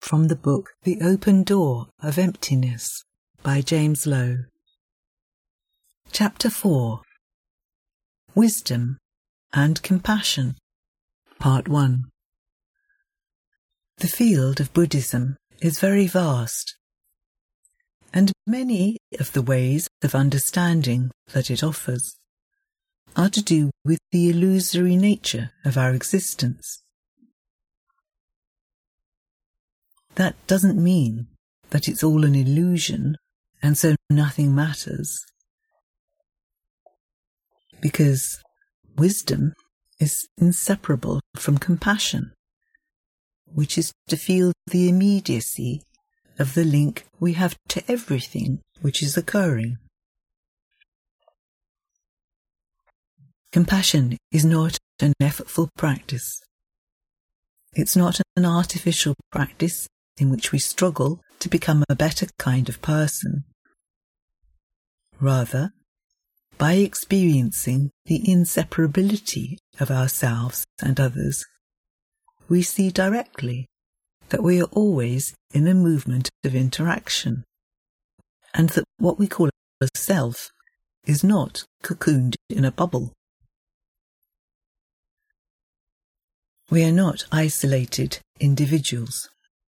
from the book The Open Door of Emptiness by James Lowe. Chapter 4. Wisdom and Compassion, Part 1. The field of Buddhism is very vast, and many of the ways of understanding that it offers are to do with the illusory nature of our existence. That doesn't mean that it's all an illusion and so nothing matters, because wisdom is inseparable from compassion, which is to feel the immediacy of the link we have to everything which is occurring. Compassion is not an effortful practice. It's not an artificial practice in which we struggle to become a better kind of person. Rather, by experiencing the inseparability of ourselves and others, we see directly that we are always in a movement of interaction, and that what we call a self is not cocooned in a bubble. We are not isolated individuals.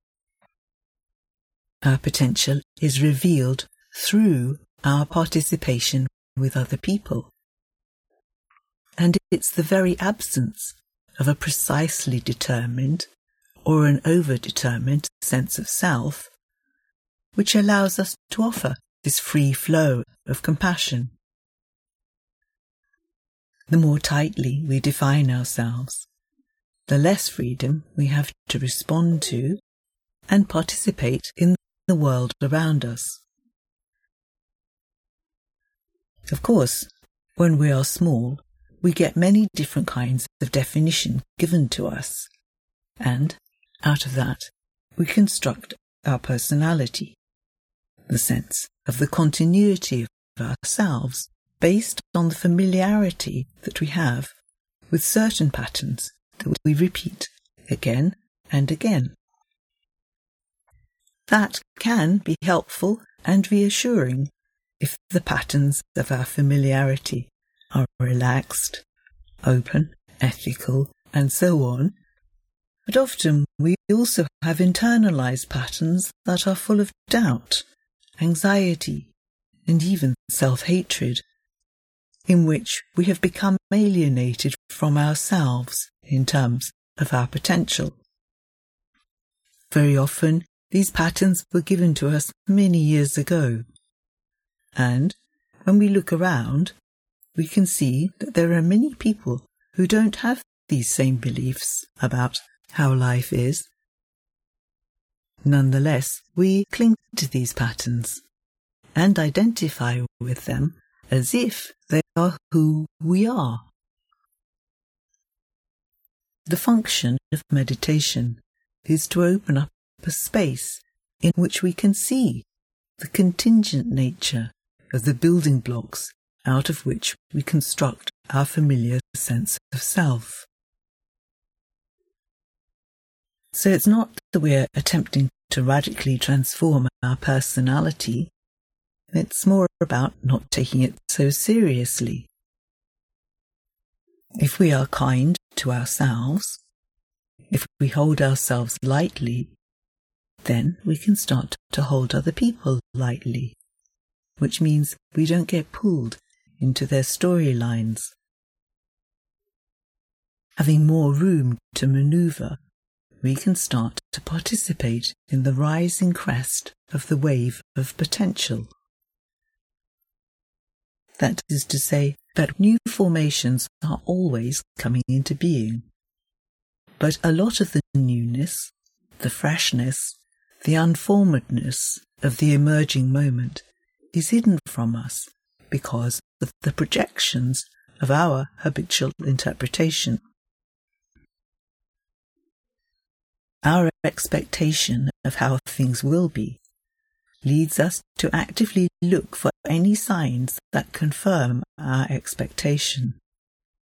Our potential is revealed through our participation with other people. And it's the very absence of a precisely determined or an over-determined sense of self which allows us to offer this free flow of compassion. The more tightly we define ourselves, the less freedom we have to respond to and participate in the world around us. Of course, when we are small, we get many different kinds of definition given to us, and out of that we construct our personality, the sense of the continuity of ourselves based on the familiarity that we have with certain patterns that we repeat again and again. That can be helpful and reassuring if the patterns of our familiarity are relaxed, open, ethical, and so on. But often we also have internalized patterns that are full of doubt, anxiety, and even self-hatred, in which we have become alienated from ourselves in terms of our potential. Very often, these patterns were given to us many years ago, and when we look around, we can see that there are many people who don't have these same beliefs about how life is. Nonetheless, we cling to these patterns and identify with them as if they are who we are. The function of meditation is to open up a space in which we can see the contingent nature of the building blocks out of which we construct our familiar sense of self. So it's not that we're attempting to radically transform our personality, it's more about not taking it so seriously. If we are kind to ourselves, if we hold ourselves lightly, then we can start to hold other people lightly, which means we don't get pulled into their storylines. Having more room to maneuver, we can start to participate in the rising crest of the wave of potential. That is to say that new formations are always coming into being, but a lot of the newness, the freshness, the unformedness of the emerging moment is hidden from us because of the projections of our habitual interpretation. Our expectation of how things will be leads us to actively look for any signs that confirm our expectation,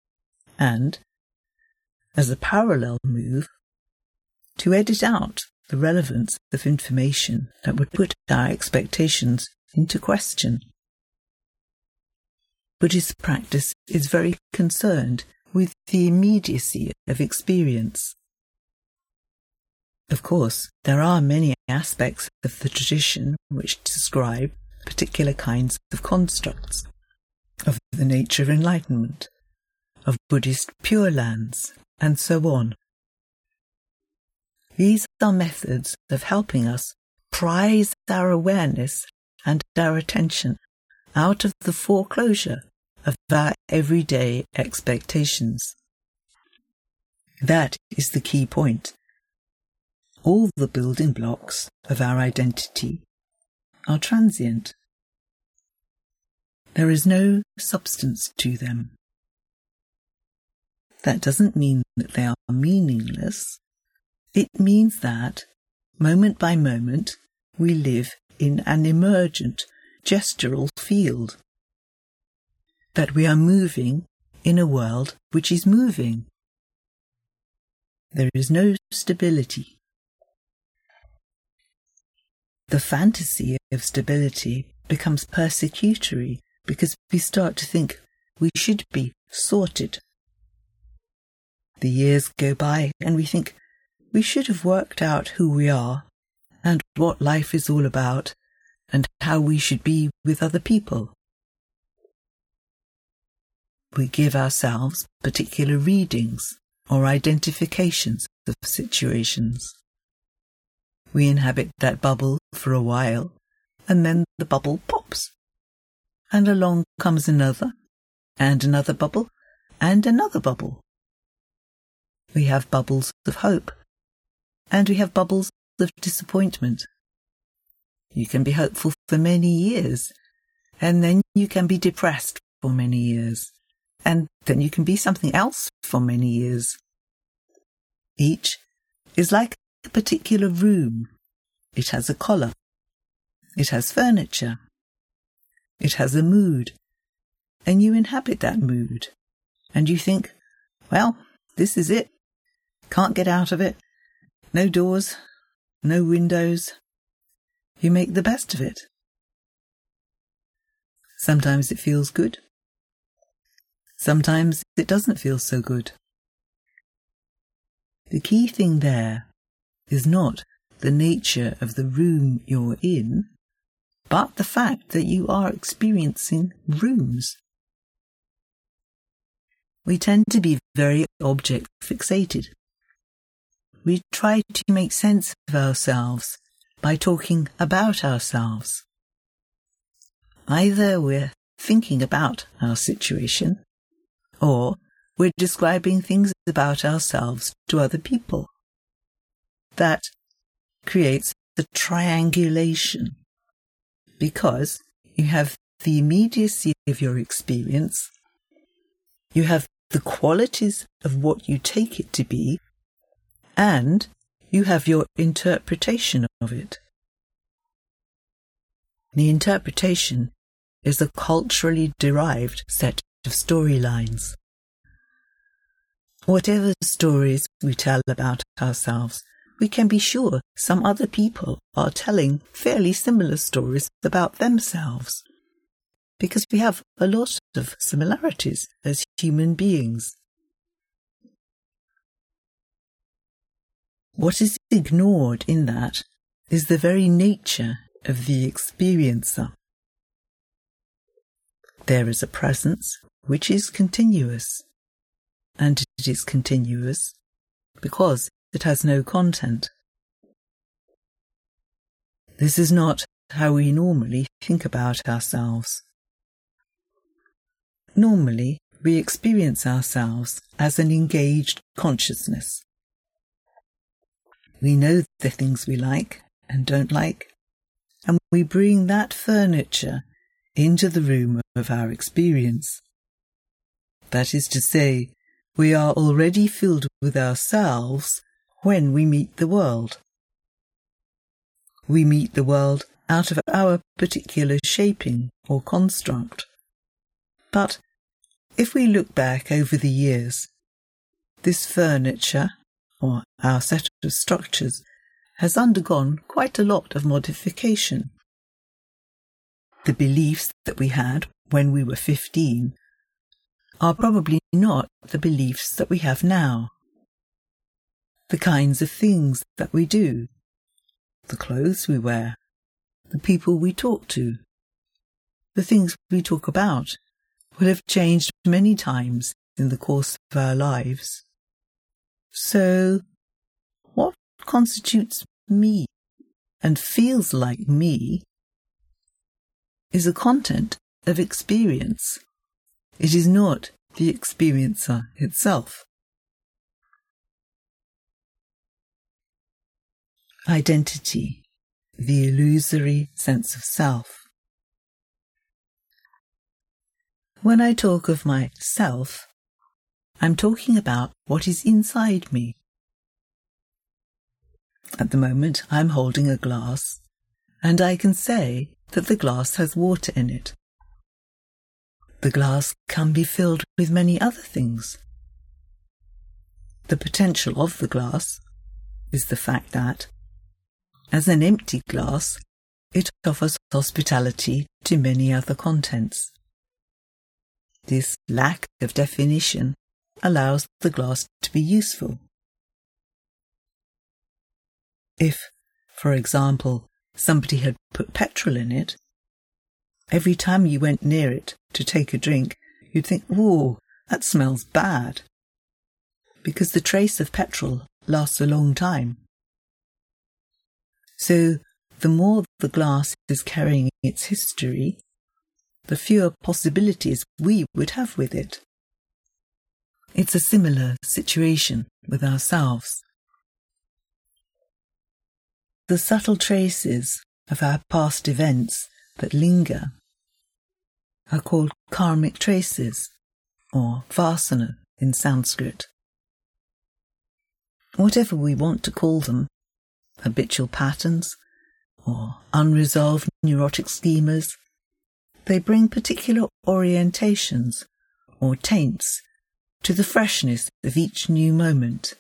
and, as a parallel move, to edit out the relevance of information that would put our expectations into question. Buddhist practice is very concerned with the immediacy of experience. Of course, there are many aspects of the tradition which describe particular kinds of constructs, of the nature of enlightenment, of Buddhist Pure Lands, and so on. These are methods of helping us prise our awareness and our attention out of the foreclosure of our everyday expectations. That is the key point. All the building blocks of our identity are transient. There is no substance to them. That doesn't mean that they are meaningless. It means that, moment by moment, we live in an emergent, gestural field. That we are moving in a world which is moving. There is no stability. The fantasy of stability becomes persecutory because we start to think we should be sorted. The years go by and we think we should have worked out who we are and what life is all about and how we should be with other people. We give ourselves particular readings or identifications of situations. We inhabit that bubble for a while, and then the bubble pops. And along comes another, and another bubble, and another bubble. We have bubbles of hope, and we have bubbles of disappointment. You can be hopeful for many years, and then you can be depressed for many years, and then you can be something else for many years. Each is like a particular room. It has a collar. It has furniture. It has a mood. And you inhabit that mood. And you think, well, this is it. Can't get out of it. No doors. No windows. You make the best of it. Sometimes it feels good. Sometimes it doesn't feel so good. The key thing there is not the nature of the room you're in, but the fact that you are experiencing rooms. We tend to be very object fixated. We try to make sense of ourselves by talking about ourselves. Either we're thinking about our situation, or we're describing things about ourselves to other people. That creates the triangulation, because you have the immediacy of your experience, you have the qualities of what you take it to be, and you have your interpretation of it. The interpretation is a culturally derived set of storylines. Whatever stories we tell about ourselves, we can be sure some other people are telling fairly similar stories about themselves, because we have a lot of similarities as human beings. What is ignored in that is the very nature of the experiencer. There is a presence which is continuous, and it is continuous because it has no content. This is not how we normally think about ourselves. Normally, we experience ourselves as an engaged consciousness. We know the things we like and don't like, and we bring that furniture into the room of our experience. That is to say, we are already filled with ourselves when we meet the world. We meet the world out of our particular shaping or construct. But if we look back over the years, this furniture, or our set of structures, has undergone quite a lot of modification. The beliefs that we had when we were 15 are probably not the beliefs that we have now. The kinds of things that we do, the clothes we wear, the people we talk to, the things we talk about will have changed many times in the course of our lives. So, what constitutes me and feels like me is a content of experience. It is not the experiencer itself. Identity, the illusory sense of self. When I talk of my self, I'm talking about what is inside me. At the moment, I'm holding a glass, and I can say that the glass has water in it. The glass can be filled with many other things. The potential of the glass is the fact that, as an empty glass, it offers hospitality to many other contents. This lack of definition allows the glass to be useful. If, for example, somebody had put petrol in it, every time you went near it to take a drink, you'd think, "Whoa, that smells bad," because the trace of petrol lasts a long time. So, the more the glass is carrying its history, the fewer possibilities we would have with it. It's a similar situation with ourselves. The subtle traces of our past events that linger are called karmic traces, or vasana in Sanskrit. Whatever we want to call them, habitual patterns or unresolved neurotic schemas, they bring particular orientations or taints to the freshness of each new moment.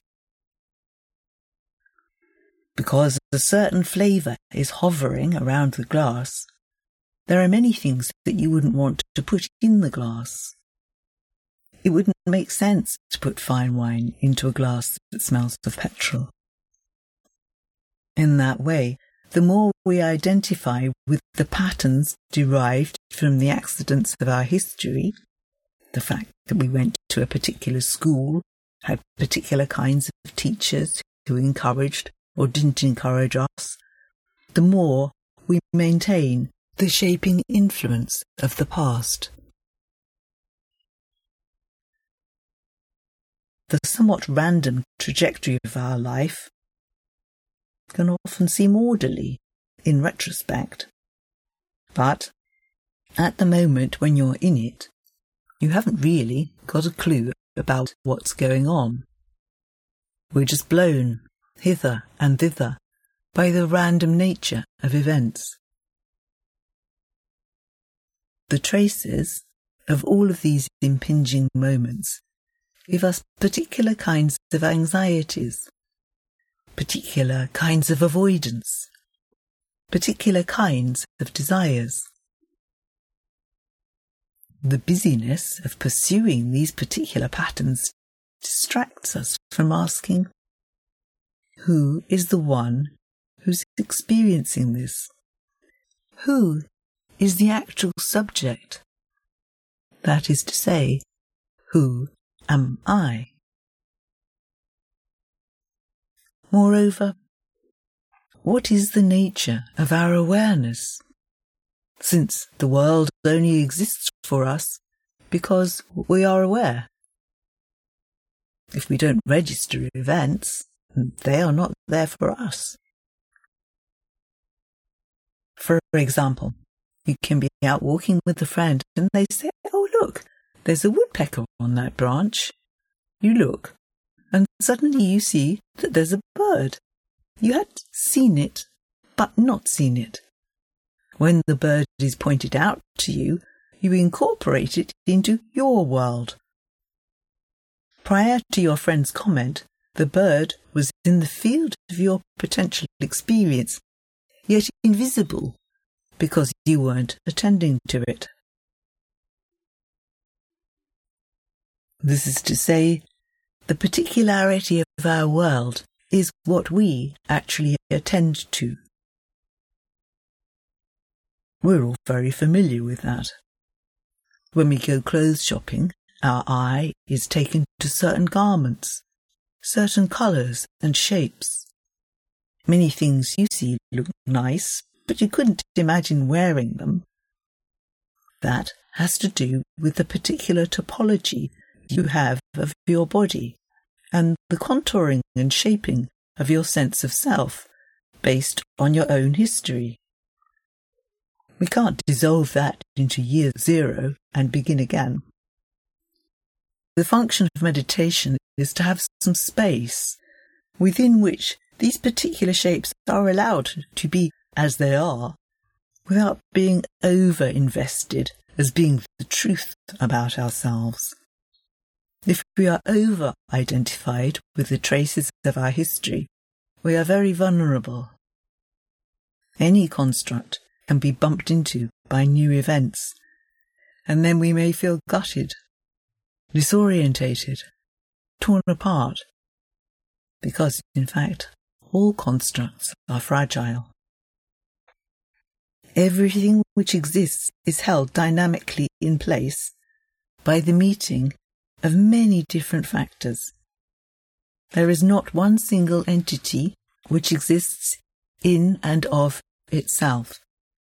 Because a certain flavour is hovering around the glass, there are many things that you wouldn't want to put in the glass. It wouldn't make sense to put fine wine into a glass that smells of petrol. In that way, the more we identify with the patterns derived from the accidents of our history, the fact that we went to a particular school, had particular kinds of teachers who encouraged or didn't encourage us, the more we maintain the shaping influence of the past. The somewhat random trajectory of our life can often seem orderly in retrospect. But at the moment when you're in it, you haven't really got a clue about what's going on. We're just blown hither and thither by the random nature of events. The traces of all of these impinging moments give us particular kinds of anxieties, particular kinds of avoidance, particular kinds of desires. The busyness of pursuing these particular patterns distracts us from asking, who is the one who's experiencing this? Who is the actual subject? That is to say, who am I? Moreover, what is the nature of our awareness? Since the world only exists for us because we are aware. If we don't register events, they are not there for us. For example, you can be out walking with a friend and they say, "Oh look, there's a woodpecker on that branch." You look, and suddenly you see that there's a bird. You had seen it, but not seen it. When the bird is pointed out to you, you incorporate it into your world. Prior to your friend's comment, the bird was in the field of your potential experience, yet invisible because you weren't attending to it. This is to say, the particularity of our world is what we actually attend to. We're all very familiar with that. When we go clothes shopping, our eye is taken to certain garments, certain colours and shapes. Many things you see look nice, but you couldn't imagine wearing them. That has to do with the particular topology you have of your body and the contouring and shaping of your sense of self based on your own history. We can't dissolve that into year zero and begin again. The function of meditation is to have some space within which these particular shapes are allowed to be as they are, without being over-invested as being the truth about ourselves. If we are over-identified with the traces of our history, we are very vulnerable. Any construct can be bumped into by new events, and then we may feel gutted, disorientated, torn apart, because, in fact, all constructs are fragile. Everything which exists is held dynamically in place by the meeting of many different factors. There is not one single entity which exists in and of itself.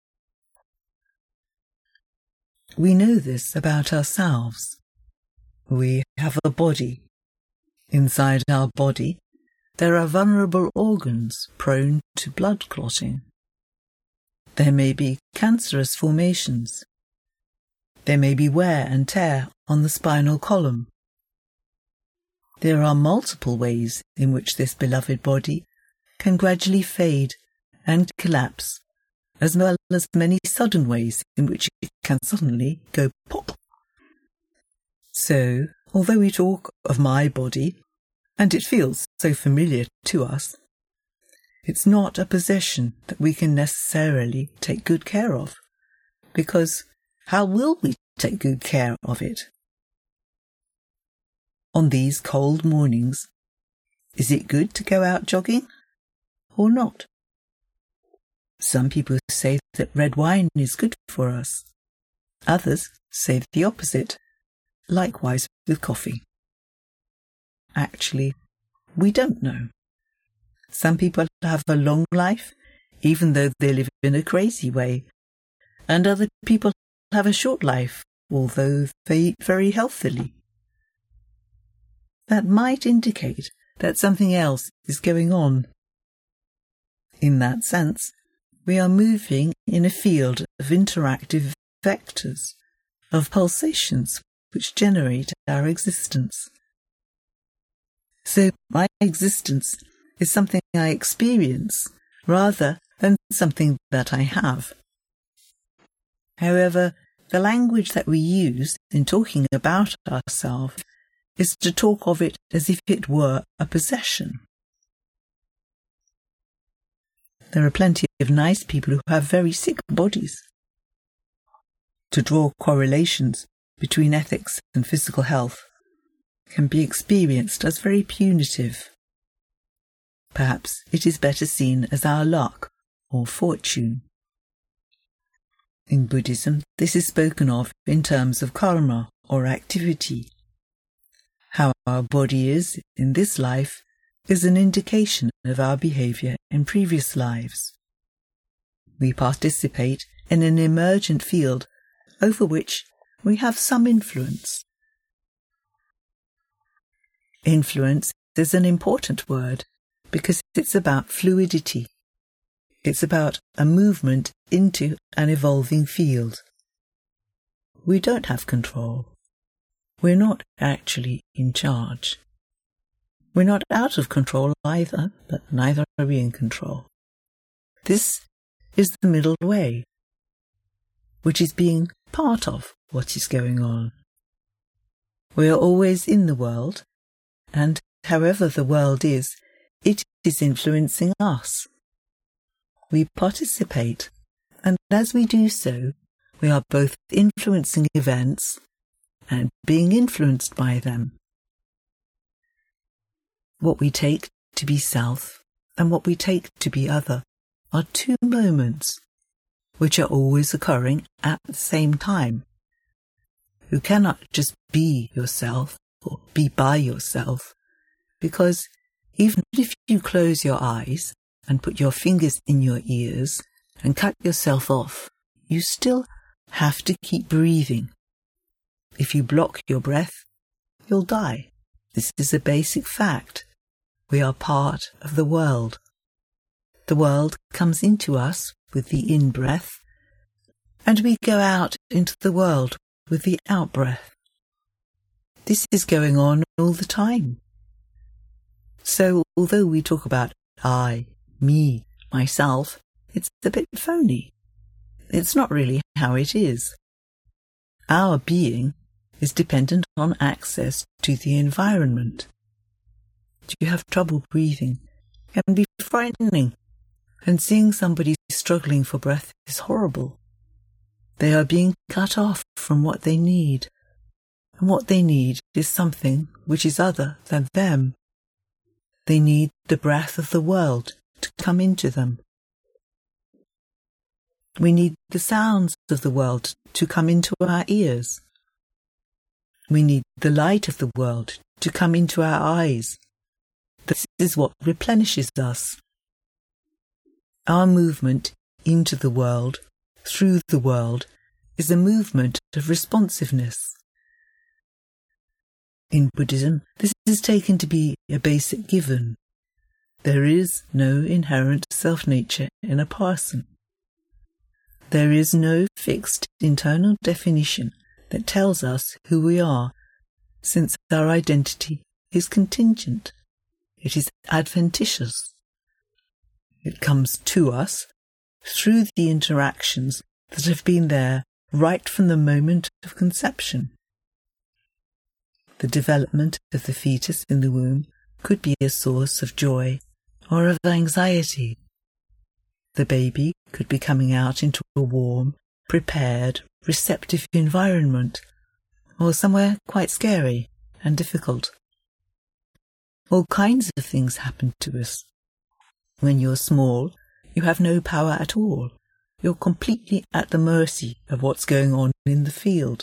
We know this about ourselves. We have a body. Inside our body, there are vulnerable organs prone to blood clotting. There may be cancerous formations. There may be wear and tear on the spinal column. There are multiple ways in which this beloved body can gradually fade and collapse, as well as many sudden ways in which it can suddenly go pop. So, although we talk of my body, and it feels so familiar to us, it's not a possession that we can necessarily take good care of, because how will we take good care of it? On these cold mornings, is it good to go out jogging or not? Some people say that red wine is good for us. Others say the opposite, likewise with coffee. Actually, we don't know. Some people have a long life, even though they live in a crazy way, and other people have a short life, although they eat very healthily. That might indicate that something else is going on. In that sense, we are moving in a field of interactive vectors, of pulsations which generate our existence. So my existence is something I experience rather than something that I have. However, the language that we use in talking about ourselves is to talk of it as if it were a possession. There are plenty of nice people who have very sick bodies. To draw correlations between ethics and physical health can be experienced as very punitive. Perhaps it is better seen as our luck or fortune. In Buddhism, this is spoken of in terms of karma or activity. How our body is in this life is an indication of our behaviour in previous lives. We participate in an emergent field over which we have some influence. Influence is an important word because it's about fluidity. It's about a movement into an evolving field. We don't have control. We're not actually in charge. We're not out of control either, but neither are we in control. This is the middle way, which is being part of what is going on. We are always in the world, and however the world is, it is influencing us. We participate, and as we do so, we are both influencing events and being influenced by them. What we take to be self and what we take to be other are two moments which are always occurring at the same time. You cannot just be yourself or be by yourself, because even if you close your eyes and put your fingers in your ears and cut yourself off, you still have to keep breathing. If you block your breath, you'll die. This is a basic fact. We are part of the world. The world comes into us with the in-breath, and we go out into the world with the out-breath. This is going on all the time. So, although we talk about I, me, myself, it's a bit phony. It's not really how it is. Our being is dependent on access to the environment. Do you have trouble breathing? It can be frightening, and seeing somebody struggling for breath is horrible. They are being cut off from what they need, and what they need is something which is other than them. They need the breath of the world to come into them. We need the sounds of the world to come into our ears. We need the light of the world to come into our eyes. This is what replenishes us. Our movement into the world, through the world, is a movement of responsiveness. In Buddhism, this is taken to be a basic given. There is no inherent self-nature in a person. There is no fixed internal definition that tells us who we are, since our identity is contingent. It is adventitious. It comes to us through the interactions that have been there right from the moment of conception. The development of the fetus in the womb could be a source of joy or of anxiety. The baby could be coming out into a warm, prepared, receptive environment, or somewhere quite scary and difficult. All kinds of things happen to us. When you're small, you have no power at all. You're completely at the mercy of what's going on in the field.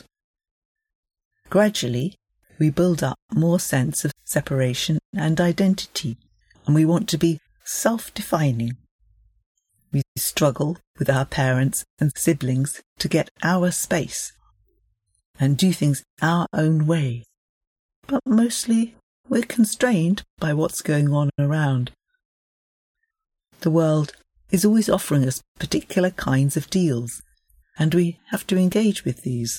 Gradually, we build up more sense of separation and identity, and we want to be self-defining. We struggle with our parents and siblings to get our space and do things our own way. But mostly, we're constrained by what's going on around. The world is always offering us particular kinds of deals, and we have to engage with these.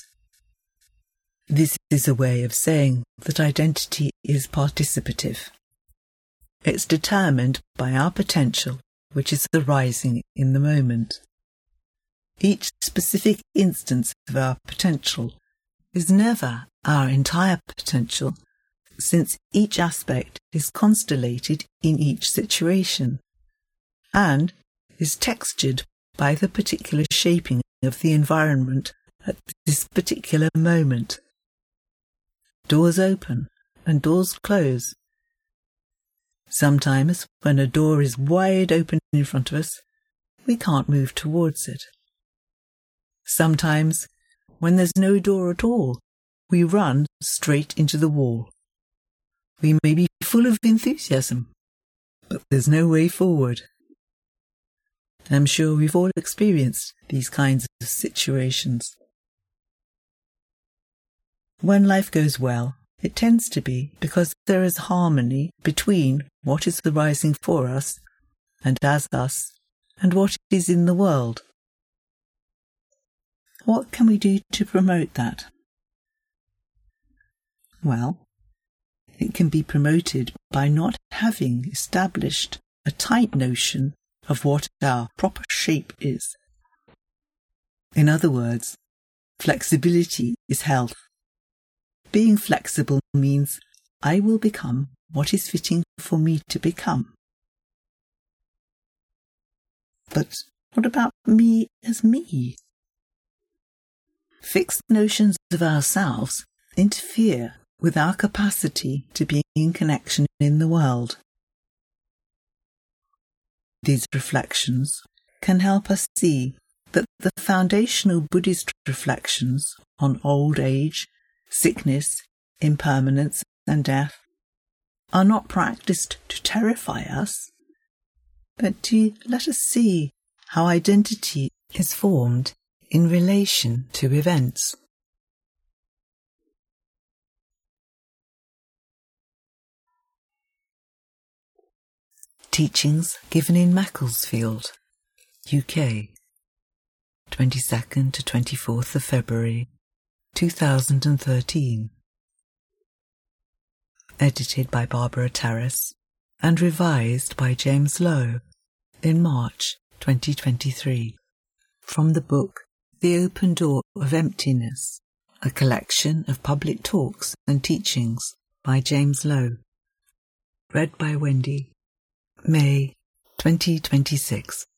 This is a way of saying that identity is participative. It's determined by our potential, which is arising in the moment. Each specific instance of our potential is never our entire potential, since each aspect is constellated in each situation, and is textured by the particular shaping of the environment at this particular moment. Doors open and doors close. Sometimes, when a door is wide open in front of us, we can't move towards it. Sometimes, when there's no door at all, we run straight into the wall. We may be full of enthusiasm, but there's no way forward. I'm sure we've all experienced these kinds of situations. When life goes well, it tends to be because there is harmony between what is arising for us and as us and what is in the world. What can we do to promote that? Well, it can be promoted by not having established a tight notion of what our proper shape is. In other words, flexibility is health. Being flexible means I will become what is fitting for me to become. But what about me as me? Fixed notions of ourselves interfere with our capacity to be in connection in the world. These reflections can help us see that the foundational Buddhist reflections on old age, sickness, impermanence, and death are not practiced to terrify us, but to let us see how identity is formed in relation to events. Teachings given in Macclesfield, UK, 22nd to 24th of February 2013. Edited by Barbara Terrace and revised by James Lowe in March 2023. From the book The Open Door of Emptiness, a collection of public talks and teachings by James Lowe. Read by Wendy, May 2026.